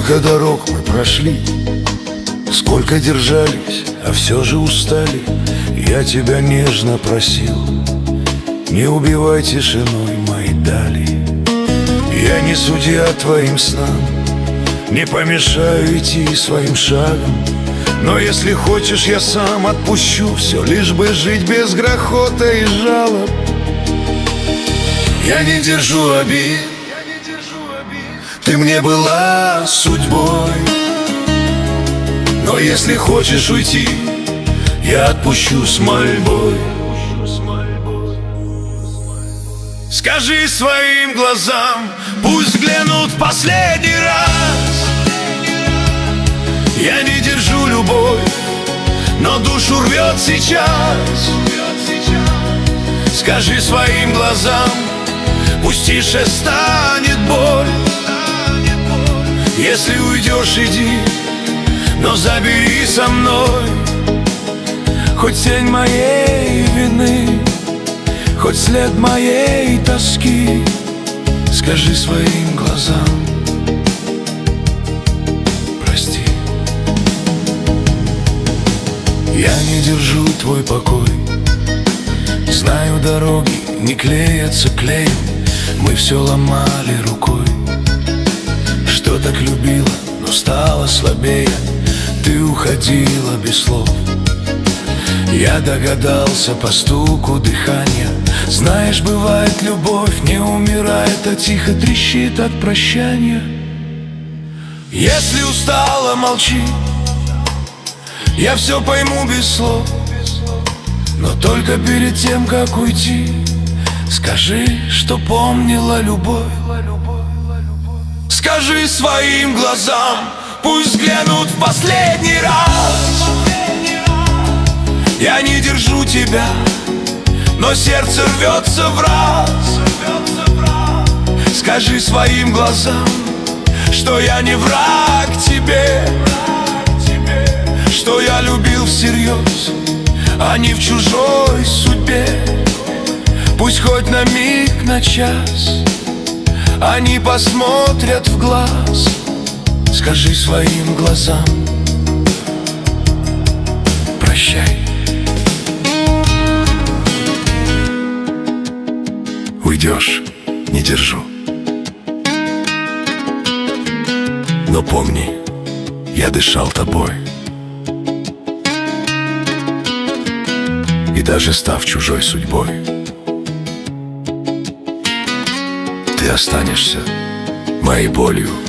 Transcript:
Сколько дорог мы прошли, сколько держались, а все же устали. Я тебя нежно просил, не убивай тишиной мои дали. Я не судья твоим снам, не помешаю идти своим шагом. Но если хочешь, я сам отпущу все, лишь бы жить без грохота и жалоб. Я не держу обид, ты мне была судьбой. Но если хочешь уйти, я отпущу с мольбой. Скажи своим глазам, пусть взглянут в последний раз. Я не держу любовь, но душу рвет сейчас. Скажи своим глазам, пусть тише станет боль. Если уйдешь, иди, но забери со мной хоть тень моей вины, хоть след моей тоски. Скажи своим глазам, прости. Я не держу твой покой, знаю, дороги не клеятся клеем. Мы все ломали рукой, что так любила, но стала слабее. Ты уходила без слов, я догадался по стуку дыхания. Знаешь, бывает, любовь не умирает, а тихо трещит от прощания. Если устала, молчи, я все пойму без слов. Но только перед тем, как уйти, скажи, что помнила любовь. Скажи своим глазам, пусть взглянут в последний раз. Я не держу тебя, но сердце рвется в раз. Скажи своим глазам, что я не враг тебе, что я любил всерьез, а не в чужой судьбе. Пусть хоть на миг, на час они посмотрят в глаз. Скажи своим глазам, прощай. Уйдешь, не держу, но помни, я дышал тобой. И даже став чужой судьбой, ты останешься моей болью